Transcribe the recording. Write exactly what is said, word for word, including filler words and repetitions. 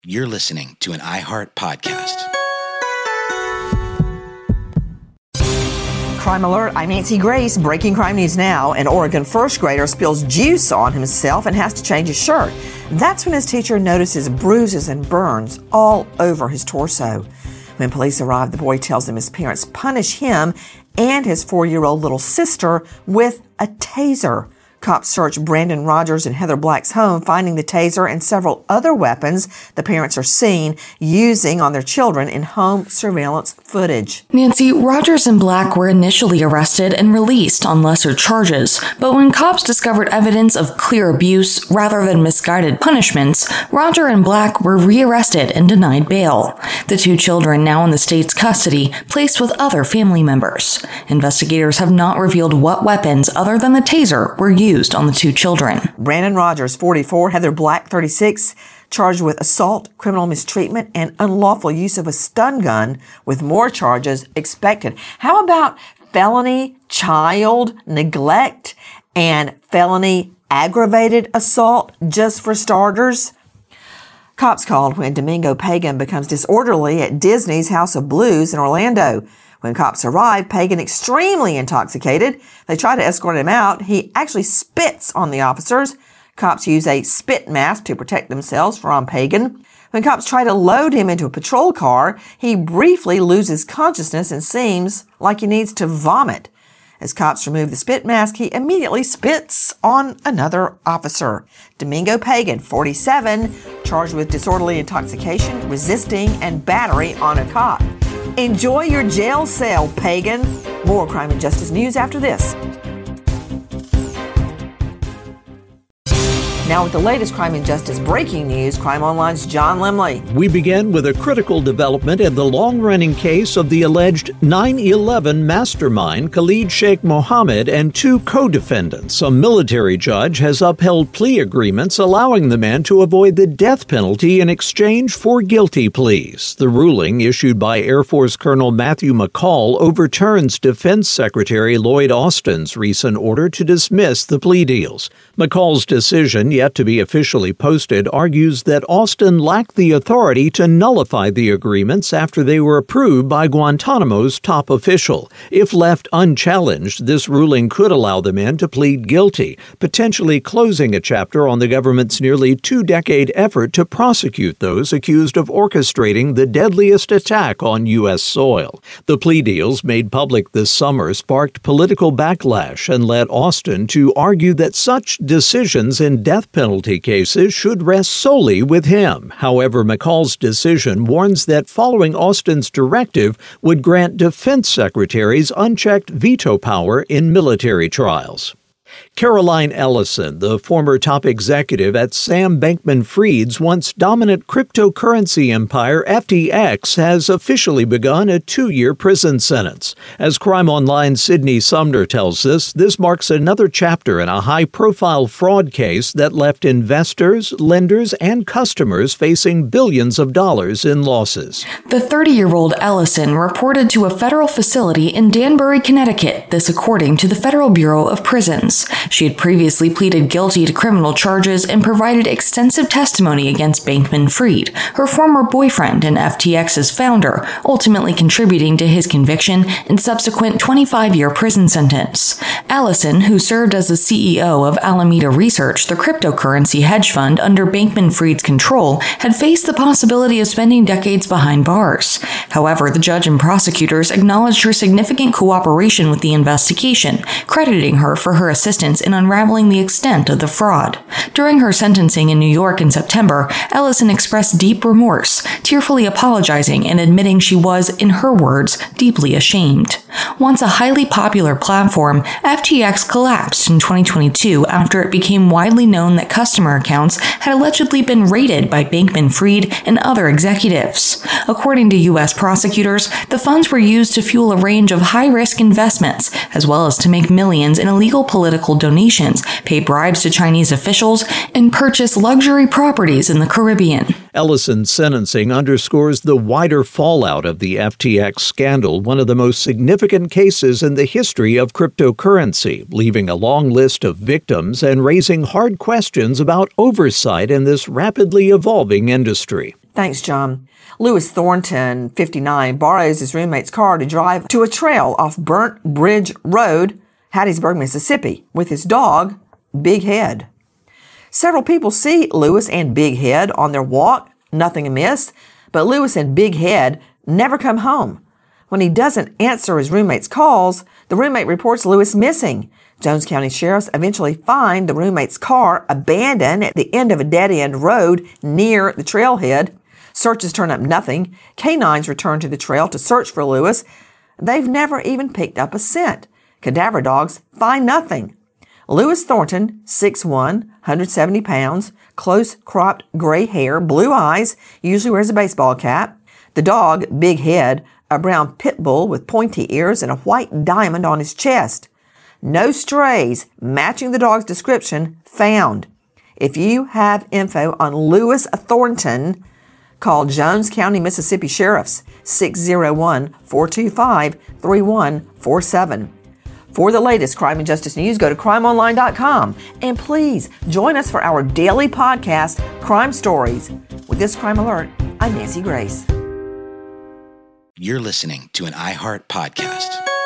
You're listening to an iHeart podcast. Crime Alert, I'm Nancy Grace. Breaking crime news now. An Oregon first grader spills juice on himself and has to change his shirt. That's when his teacher notices bruises and burns all over his torso. When police arrive, the boy tells them his parents punish him and his four-year-old little sister with a taser. Cops search Brandon Rogers and Heather Black's home, finding the taser and several other weapons the parents are seen using on their children in home surveillance footage. Nancy, Rogers and Black were initially arrested and released on lesser charges, but when cops discovered evidence of clear abuse rather than misguided punishments, Roger and Black were rearrested and denied bail. The two children, now in the state's custody, placed with other family members. Investigators have not revealed what weapons other than the taser were used on the two children. Brandon Rogers, forty-four, Heather Black, thirty-six, charged with assault, criminal mistreatment, and unlawful use of a stun gun, with more charges expected. How about felony child neglect and felony aggravated assault, just for starters? Cops called when Domingo Pagan becomes disorderly at Disney's House of Blues in Orlando. When cops arrive, Pagan, extremely intoxicated, they try to escort him out. He actually spits on the officers. Cops use a spit mask to protect themselves from Pagan. When cops try to load him into a patrol car, he briefly loses consciousness and seems like he needs to vomit. As cops remove the spit mask, he immediately spits on another officer. Domingo Pagan, forty-seven, charged with disorderly intoxication, resisting, and battery on a cop. Enjoy your jail cell, Pagan. More crime and justice news after this. Now with the latest crime and justice breaking news, Crime Online's John Lemley. We begin with a critical development in the long-running case of the alleged nine eleven mastermind Khalid Sheikh Mohammed and two co-defendants. A military judge has upheld plea agreements allowing the men to avoid the death penalty in exchange for guilty pleas. The ruling, issued by Air Force Colonel Matthew McCall, overturns Defense Secretary Lloyd Austin's recent order to dismiss the plea deals. McCall's decision, yet to be officially posted, argues that Austin lacked the authority to nullify the agreements after they were approved by Guantanamo's top official. If left unchallenged, this ruling could allow the men to plead guilty, potentially closing a chapter on the government's nearly two-decade effort to prosecute those accused of orchestrating the deadliest attack on U S soil. The plea deals made public this summer sparked political backlash and led Austin to argue that such decisions in death penalty cases should rest solely with him. However, McCall's decision warns that following Austin's directive would grant defense secretaries unchecked veto power in military trials. Caroline Ellison, the former top executive at Sam Bankman-Fried's once dominant cryptocurrency empire F T X, has officially begun a two-year prison sentence. As Crime Online's Sydney Sumner tells us, this marks another chapter in a high-profile fraud case that left investors, lenders, and customers facing billions of dollars in losses. The thirty-year-old Ellison reported to a federal facility in Danbury, Connecticut, this according to the Federal Bureau of Prisons. She had previously pleaded guilty to criminal charges and provided extensive testimony against Bankman-Fried, her former boyfriend and F T X's founder, ultimately contributing to his conviction and subsequent twenty-five-year prison sentence. Ellison, who served as the C E O of Alameda Research, the cryptocurrency hedge fund under Bankman-Fried's control, had faced the possibility of spending decades behind bars. However, the judge and prosecutors acknowledged her significant cooperation with the investigation, crediting her for her assistance in unraveling the extent of the fraud. During her sentencing in New York in September, Ellison expressed deep remorse, tearfully apologizing and admitting she was, in her words, deeply ashamed. Once a highly popular platform, F T X collapsed in twenty twenty-two after it became widely known that customer accounts had allegedly been raided by Bankman-Fried and other executives. According to U S prosecutors, the funds were used to fuel a range of high-risk investments, as well as to make millions in illegal political donations, pay bribes to Chinese officials, and purchase luxury properties in the Caribbean. Ellison's sentencing underscores the wider fallout of the F T X scandal, one of the most significant cases in the history of cryptocurrency, leaving a long list of victims and raising hard questions about oversight in this rapidly evolving industry. Thanks, John. Lewis Thornton, fifty-nine, borrows his roommate's car to drive to a trail off Burnt Bridge Road, Hattiesburg, Mississippi, with his dog, Big Head. Several people see Lewis and Big Head on their walk, nothing amiss, but Lewis and Big Head never come home. When he doesn't answer his roommate's calls, the roommate reports Lewis missing. Jones County sheriffs eventually find the roommate's car abandoned at the end of a dead-end road near the trailhead. Searches turn up nothing. Canines return to the trail to search for Lewis. They've never even picked up a scent. Cadaver dogs find nothing. Lewis Thornton, six one, one hundred seventy pounds, close-cropped gray hair, blue eyes, usually wears a baseball cap. The dog, Big Head, a brown pit bull with pointy ears and a white diamond on his chest. No strays matching the dog's description found. If you have info on Lewis Thornton, call Jones County, Mississippi Sheriffs, six oh one, four two five, three one four seven. For the latest crime and justice news, go to crime online dot com. And please join us for our daily podcast, Crime Stories. With this crime alert, I'm Nancy Grace. You're listening to an iHeart podcast.